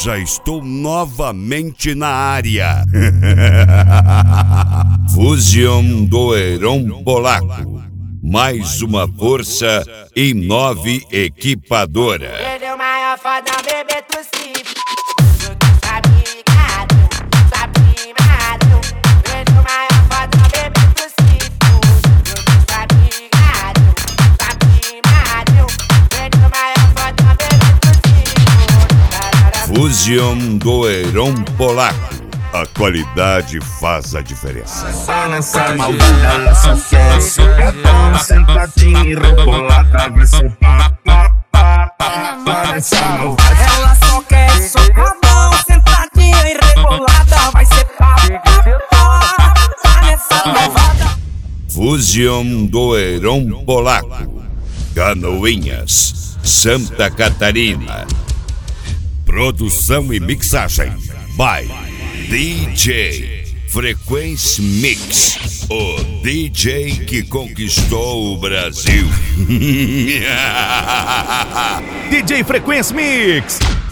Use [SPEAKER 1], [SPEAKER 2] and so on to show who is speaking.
[SPEAKER 1] já estou novamente na área. Fusion do Heron Polaco. Mais uma força em 9 equipadora.
[SPEAKER 2] Ele é o maior fodão, bebê tossivo.
[SPEAKER 1] Fusion do Heron Polaco. A qualidade faz a diferença.
[SPEAKER 3] Essa maldita, ela só quer socadão, sentadinha e rebolada, vai ser pá, pá, pá, pá. Essa malvada,
[SPEAKER 4] ela só quer socadão, sentadinha e rebolada, vai ser pá, pá, pá, pá. Nessa malvada.
[SPEAKER 1] Fusion do Heron Polaco. Canoinhas, Santa Catarina. Produção e mixagem by DJ Frequency Mix, o DJ que conquistou o Brasil.
[SPEAKER 5] DJ Frequency Mix.